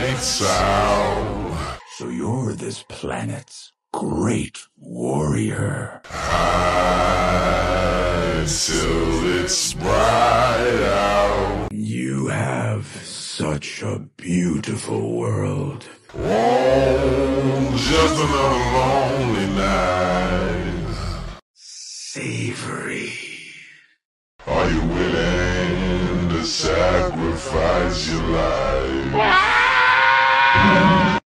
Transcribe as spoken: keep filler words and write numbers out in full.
lights out. So you're this planet's great warrior. Hide till it's bright out. You have such a beautiful world. Oh, just another lonely night. Savory. Are you willing to sacrifice your life?